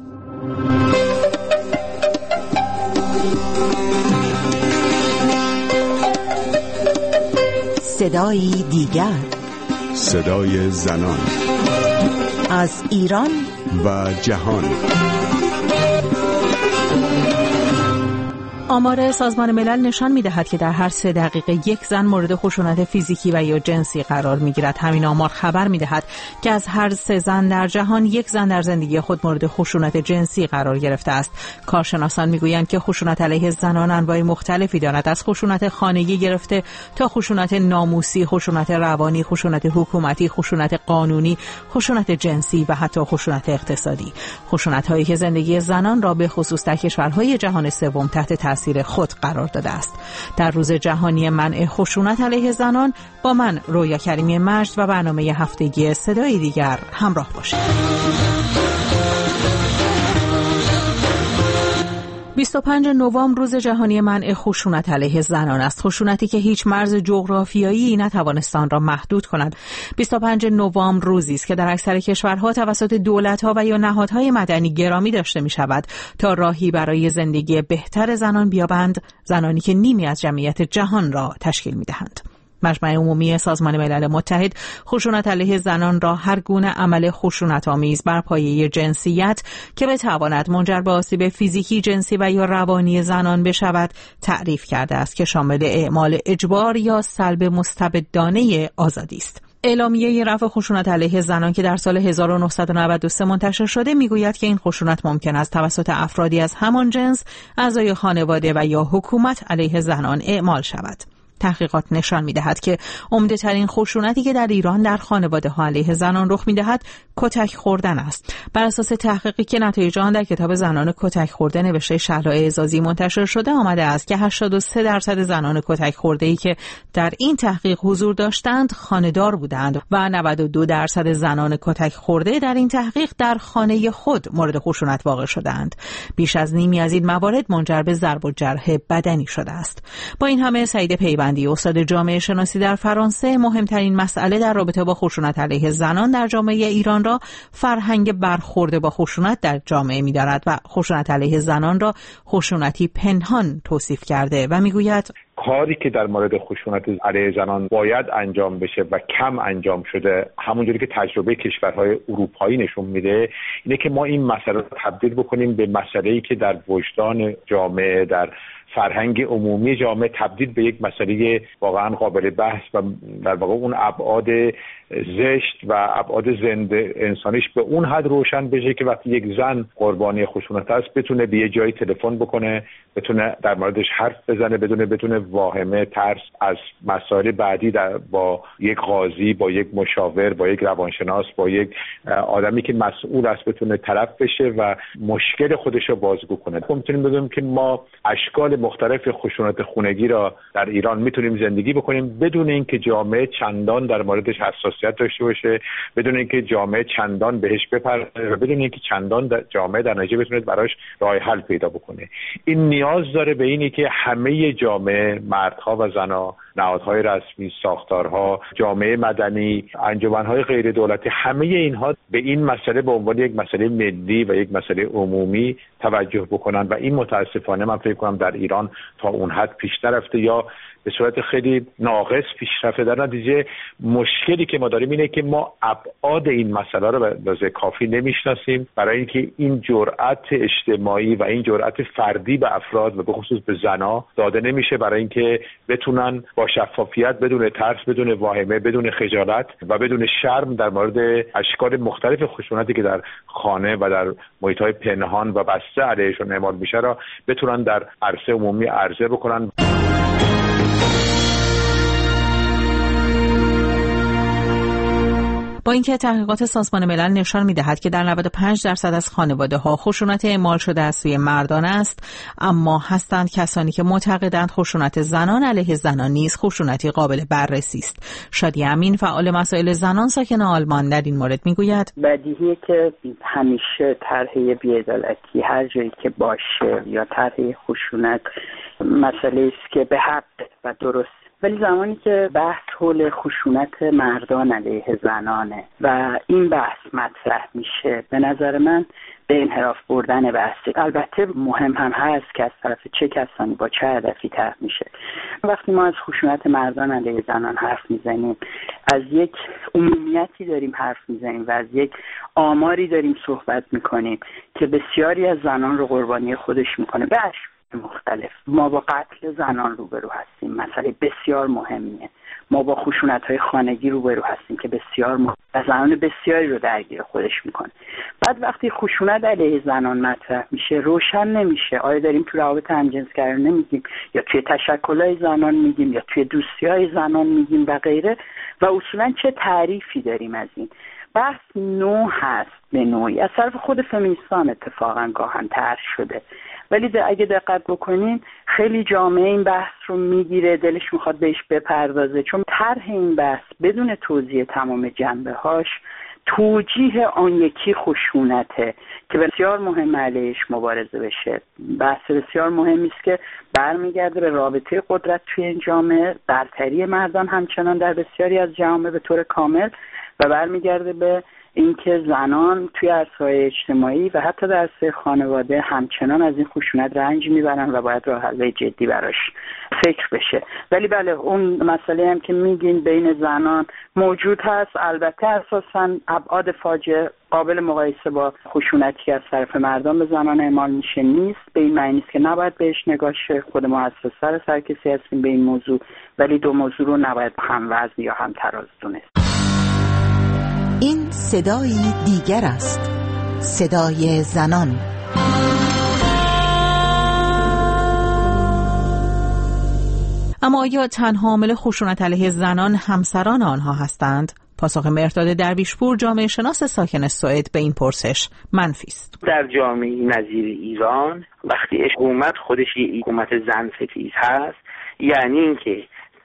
صدای دیگر، صدای زنان از ایران و جهان. آمار سازمان ملل نشان می‌دهد که در هر سه دقیقه یک زن مورد خشونت فیزیکی و یا جنسی قرار می‌گیرد. همین آمار خبر می‌دهد که از هر سه زن در جهان یک زن در زندگی خود مورد خشونت جنسی قرار گرفته است. کارشناسان می‌گویند که خشونت علیه زنان انواع مختلفی دارد، از خشونت خانگی گرفته تا خشونت ناموسی، خشونت روانی، خشونت حکومتی، خشونت قانونی، خشونت جنسی و حتی خشونت اقتصادی. خشونت‌هایی که زندگی زنان را به خصوص در کشورهای جهان سوم تحت تاثیر خود قرار داده است. در روز جهانی منع خشونت علیه زنان با من رویا کریمی مجد و برنامه هفتگی صدای دیگر همراه باشید. بیست و پنجم نوامبر روز جهانی منع خشونت علیه زنان است. خشونتی که هیچ مرز جغرافیایی نتوانست آن را محدود کند. بیست و پنجم نوامبر روزی است که در اکثر کشورها توسط دولت‌ها و یا نهادهای مدنی گرامی داشته می‌شود تا راهی برای زندگی بهتر زنان بیابند، زنانی که نیمی از جمعیت جهان را تشکیل می‌دهند. مجمع عمومی سازمان ملل متحد خشونت علیه زنان را هر گونه عمل خشونت‌آمیز بر پایه جنسیت که بتواند منجر به آسیب فیزیکی، جنسی و یا روانی زنان بشود تعریف کرده است که شامل اعمال اجبار یا سلب مستبدانه آزادی است. اعلامیه رفع خشونت علیه زنان که در سال هزار و نهصد و نود و سه منتشر شده میگوید که این خشونت ممکن است توسط افرادی از همان جنس، اعضای خانواده و یا حکومت علیه زنان اعمال شود. تحقیقات نشان می‌دهد که عمده‌ترین خشونتی که در ایران در خانواده‌ها علیه زنان رخ می‌دهد کتک خوردن است. بر اساس تحقیقی که نتایج آن در کتاب زنان کتک خورده نوشته شهلا اعزازی منتشر شده آمده است که هشتاد و سه درصد زنان کتک خورده‌ای که در این تحقیق حضور داشتند خانه‌دار بودند و نود و دو درصد زنان کتک خورده در این تحقیق در خانه خود مورد خشونت واقع شدند. بیش از نیمی از این موارد منجر به ضرب و جرح بدنی شده است. با این همه سعید پیوندی، استاد جامعه شناسی در فرانسه، مهمترین مسئله در رابطه با خشونت علیه زنان در جامعه ایران را فرهنگ برخورد با خشونت در جامعه می‌دارد و خشونت علیه زنان را خشونتی پنهان توصیف کرده و می‌گوید کاری که در مورد خشونت علیه زنان باید انجام بشه و کم انجام شده، همونجوری که تجربه کشورهای اروپایی نشون میده، اینه که ما این مسئله رو تبدیل بکنیم به مسئله‌ای که در وجدان جامعه، در فرهنگ عمومی جامعه تبدیل به یک مسئله واقعا قابل بحث و در واقع اون ابعاد زشت و ابعاد زنده انسانیش به اون حد روشن بشه که وقتی یک زن قربانی خشونت است بتونه به یه جایی تلفن بکنه، بتونه در موردش حرف بزنه، بدونه بتونه واهمه، ترس از مسائل بعدی در با یک قاضی، با یک مشاور، با یک روانشناس، با یک آدمی که مسئول است بتونه طرف بشه و مشکل خودش رو بازگو کنه. ما میتونیم بگیم که ما اشکال مختلف خشونت خونگی را در ایران میتونیم زندگی بکنیم بدون اینکه جامعه چندان در موردش حساسیت داشته باشه، بدون اینکه جامعه چندان بهش بپردازه و بدون اینکه چندان در جامعه در نتیجه بتونه براش راه حل پیدا بکنه. این نیاز داره به اینی که همه جامعه، مردها و زنها، نهادهای رسمی، ساختارها، جامعه مدنی، انجمنهای غیر دولتی، همه اینها به این مسئله به عنوان یک مسئله ملی و یک مسئله عمومی توجه بکنن و این متاسفانه من فکر کنم در ایران تا اون حد پیش نرفته یا به صورت خیلی ناقص پیشرفته. در نتیجه مشکلی که ما داریم اینه که ما ابعاد این مسئله رو به اندازه کافی نمیشناسیم برای اینکه این جرأت اجتماعی و این جرأت فردی به افراد و به خصوص به زنا داده نمیشه برای اینکه بتونن با شفافیت، بدون ترس، بدون واهمه، بدون خجالت و بدون شرم در مورد اشکال مختلف خشونتی که در خانه و در محیط‌های پنهان و بسته علیهشون اعمال میشه را بتونن در عرصه عمومی عرضه بکنن. با اینکه تحقیقات سازمان ملل نشان می‌دهد که در نود و پنج درصد از خانواده‌ها خشونت اعمال شده از سوی مردان است، اما هستند کسانی که معتقدند خشونت زنان علیه زنان نیز خشونتی قابل بررسی است. شادی امین، فعال مسائل زنان ساکن آلمان، در این مورد می‌گوید بدیهیه که همیشه طرح بی‌عدالتی هر جایی که باشه یا طرح خشونت مسئله است که به حق و درست، ولی زمانی که بحث حول خشونت مردان علیه زنانه و این بحث مطرح میشه، به نظر من به انحراف بردن بحثه. البته مهم هم هست که از طرف چه کسانی با چه هدفی طرح میشه. وقتی ما از خشونت مردان علیه زنان حرف میزنیم، از یک عمومیتی داریم حرف میزنیم و از یک آماری داریم صحبت میکنیم که بسیاری از زنان رو قربانی خودش میکنه. بله، مختلف. ما با قتل زنان روبرو هستیم، مسئله بسیار مهمیه. ما با خشونت‌های خانگی روبرو هستیم که بسیار مهم و زنان بسیاری رو درگیر خودش میکنه. بعد وقتی خشونت علیه زنان مطرح میشه روشن نمیشه آیا داریم تو روابط همجنسگرایانه میگیم یا توی تشکل‌های زنان میگیم یا توی دوستی‌های زنان میگیم و غیره، و اصولا چه تعریفی داریم از این. بحث نو هست به نوعی از طرف خود فمینیستان اتفاقا گاهن طرح شده، ولی اگه دقت بکنین خیلی جامعه این بحث رو میگیره، دلش میخواد بهش بپردازه، چون طرح این بحث بدون توضیح تمام جنبه‌هاش توجیه آن یکی خشونته که بسیار مهم علیهش مبارزه بشه. بحث بسیار مهمی است که برمیگرده به رابطه قدرت توی این جامعه، برتری مردان همچنان در بسیاری از جوامع به طور کامل، و برمیگرده به اینکه زنان توی عرصه‌های اجتماعی و حتی در عرصه خانواده همچنان از این خشونت رنج میبرن و باید راه حل جدی براش فکر بشه. ولی بله اون مسئله هم که میگین بین زنان موجود هست، البته اساساً ابعاد فاجعه قابل مقایسه با خشونتی که از طرف مردان به زنان اعمال میشه نیست. به این معنی نیست که نباید بهش نگاه شه، خود ما حساس‌تر هر کسی هستیم به این موضوع، ولی دو موضوع رو نباید هم وزن یا هم تراز دونست. این صدایی دیگر است، صدای زنان. اما آیا تنها عامل خشونت علیه زنان همسران آنها هستند؟ پاسخ مهرداد درویشپور جامعه شناس ساکن سوئد به این پرسش منفی است. در جامعه نظیر ایران وقتی حکومت خودش یک حکومت زن ستیز هست، یعنی اینکه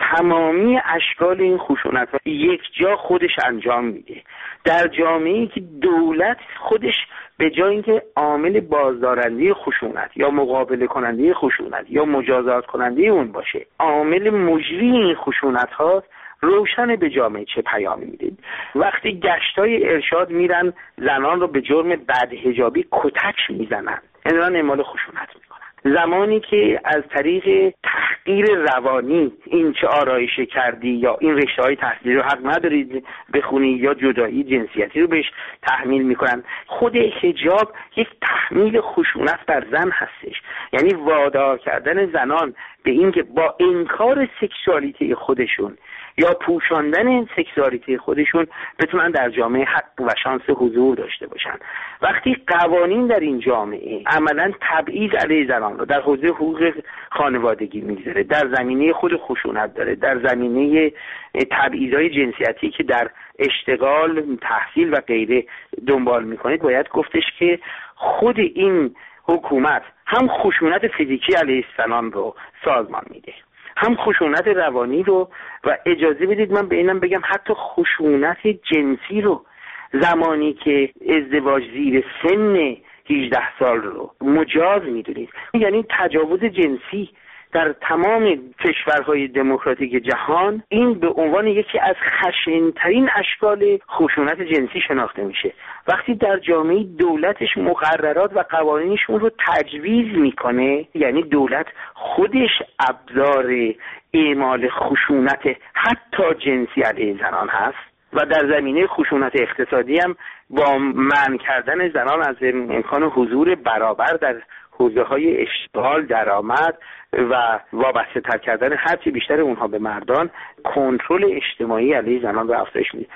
تمامی اشکال این خشونت یک جا خودش انجام میده. در جامعه‌ای که دولت خودش به جای اینکه عامل بازدارنده خشونت یا مقابله کننده خشونت یا مجازات کننده اون باشه، عامل مجری این خشونت ها، روشن به جامعه چه پیامی میدید. وقتی گشتای ارشاد میرن زنان رو به جرم بدحجابی کتک میزنن، اینا اعمال خشونت میکنن. زمانی که از طریق تحقیر روانی این چه آرایشه کردی یا این رشته های تحصیلی رو حق ندارید بخونی یا جدایی جنسیتی رو بهش تحمیل میکنن، خود حجاب یک تحمیل خشونت بر زن هستش. یعنی وادار کردن زنان به این که با انکار سکشوالیته خودشون یا پوشاندن سکشوالیته خودشون بتونن در جامعه حق و شانس حضور داشته باشن. وقتی قوانین در این جامعه عملا تبعیض علیه زنان رو در حوزه حقوق خانوادگی میذاره، در زمینه خود خشونت داره، در زمینه تبعیض‌های جنسیتی که در اشتغال، تحصیل و غیره دنبال میکنید، باید گفتش که خود این حکومت هم خشونت فیزیکی علیه زنان رو سازمان میده، هم خشونت روانی رو، و اجازه بدید من به اینم بگم حتی خشونت جنسی رو، زمانی که ازدواج زیر سن هجده سال رو مجاز میدونید. یعنی تجاوز جنسی در تمام کشورهای دموکراتیک جهان این به عنوان یکی از خشن‌ترین اشکال خشونت جنسی شناخته میشه. وقتی در جامعه دولتش مقررات و قوانینشون رو تجویز میکنه، یعنی دولت خودش ابزار اعمال خشونت حتی جنسی علیه زنان هست. و در زمینه خشونت اقتصادی هم با منع کردن زنان از امکان حضور برابر در حوزه‌های اشتغال، درآمد و وابسته تر کردن هرچی بیشتر اونها به مردان، کنترل اجتماعی علیه زنان رو افزایش میده.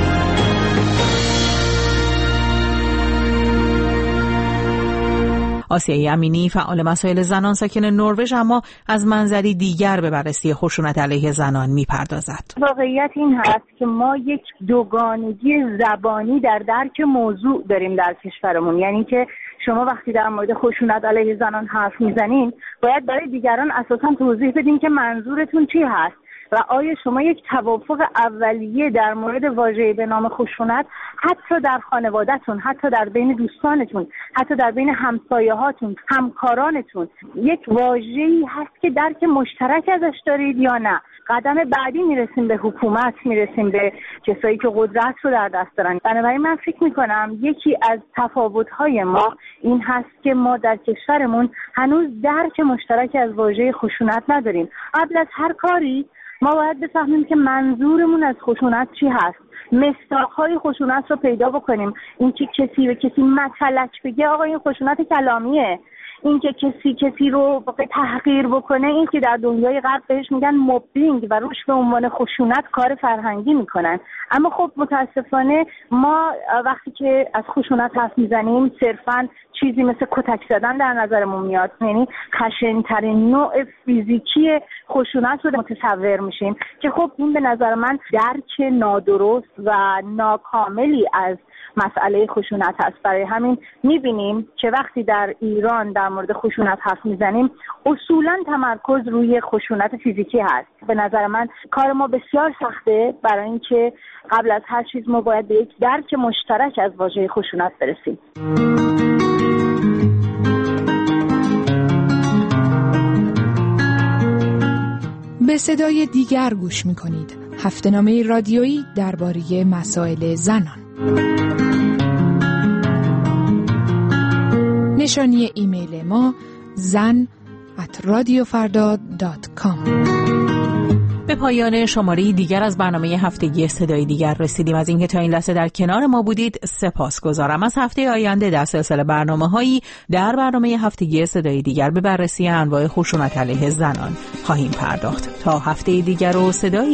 آسیای امینی فعال مسائل زنان ساکن نروژ اما از منظری دیگر به بررسی خشونت علیه زنان میپردازد. واقعیت این هست که ما یک دوگانگی زبانی در درک موضوع داریم در کشورمون، یعنی که شما وقتی در مورد خشونت علیه زنان حرف میزنین باید برای دیگران اساساً توضیح بدین که منظورتون چی هست و آیا شما یک توافق اولیه در مورد واژه‌ای به نام خشونت حتی در خانواده‌تون، حتی در بین دوستانتون، حتی در بین همسایه‌هاتون، همکارانتون یک واژه‌ای هست که درک مشترک ازش دارید یا نه؟ قدم بعدی میرسیم به حکومت، میرسیم به کسایی که قدرت رو در دست دارن. بنابراین من فکر میکنم یکی از تفاوت‌های ما این هست که ما در کشورمون هنوز درک مشترک از واژه خشونت نداریم. قبل از هر کاری ما باید بفهمیم که منظورمون از خشونت چی هست، مصداق‌های خشونت رو پیدا بکنیم. این که کسی به کسی متلک بگه آقا این خشونت کلامیه، اینکه کسی کسی رو تحقیر بکنه، این که در دنیای غرب بهش میگن موبینگ و روش به عنوان خشونت کار فرهنگی میکنن. اما خب متاسفانه ما وقتی که از خشونت حرف میزنیم صرفاً چیزی مثل کتک زدن در نظرمون میاد، یعنی خشن‌ترین نوع فیزیکی خشونت رو متصور میشیم که خب این به نظر من درک نادرست و ناکاملی از مسئله خشونت هست. برای همین میبینیم که وقتی در ایران در مورد خشونت حرف میزنیم اصولاً تمرکز روی خشونت فیزیکی هست. به نظر من کار ما بسیار سخته، برای اینکه قبل از هر چیز ما باید به یک درک مشترک از واژه خشونت برسیم. به صدای دیگر گوش می‌کنید. هفته‌نامه رادیویی درباره مسائل زنان. نشانی ایمیل ما زن ات رادیوفردا دات کام. به پایان شماره دیگر از برنامه هفتگی صدای دیگر رسیدیم. از اینکه تا این لحظه در کنار ما بودید سپاسگزارم. از هفته آینده در سلسله برنامه‌هایی در برنامه هفتگی صدای دیگر به بررسی انواع خشونت علیه زنان خواهیم پرداخت. تا هفته دیگر و صدای